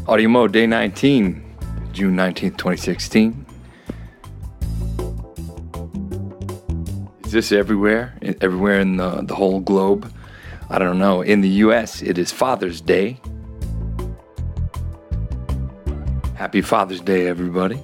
Audio Mode, Day 19, June 19th, 2016. Is this everywhere? Everywhere in the whole globe? I don't know. In the U.S., it is Father's Day. Happy Father's Day, everybody.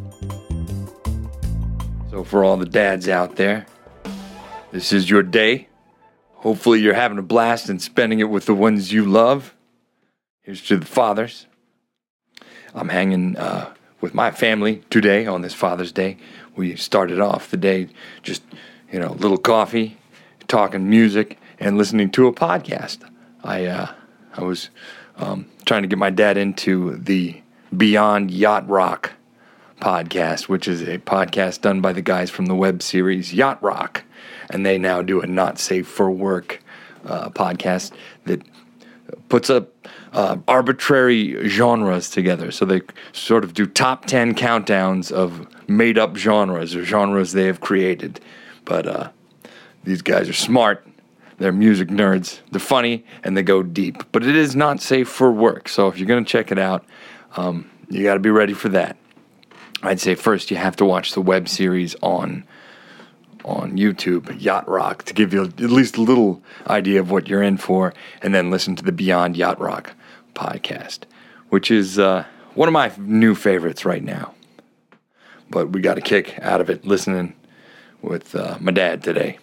So for all the dads out there, this is your day. Hopefully you're having a blast and spending it with the ones you love. Here's to the fathers. I'm hanging with my family today on this Father's Day. We started off the day just, a little coffee, talking music, and listening to a podcast. I was trying to get my dad into the Beyond Yacht Rock podcast, which is a podcast done by the guys from the web series Yacht Rock. And they now do a Not Safe for Work podcast that puts up arbitrary genres together. So they sort of do top 10 countdowns of made-up genres or genres they have created. But these guys are smart. They're music nerds. They're funny, and they go deep. But it is not safe for work. So if you're going to check it out, you got to be ready for that. I'd say first you have to watch the web series on YouTube, Yacht Rock, to give you at least a little idea of what you're in for, and then listen to the Beyond Yacht Rock podcast, which is one of my new favorites right now. But we got a kick out of it listening with my dad today.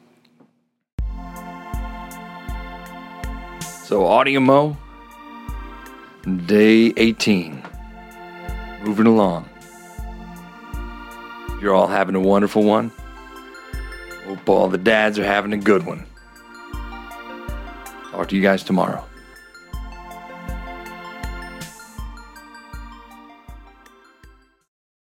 So Audio Mo, Day 18. Moving along. You're all having a wonderful one. Hope all the dads are having a good one. Talk to you guys tomorrow.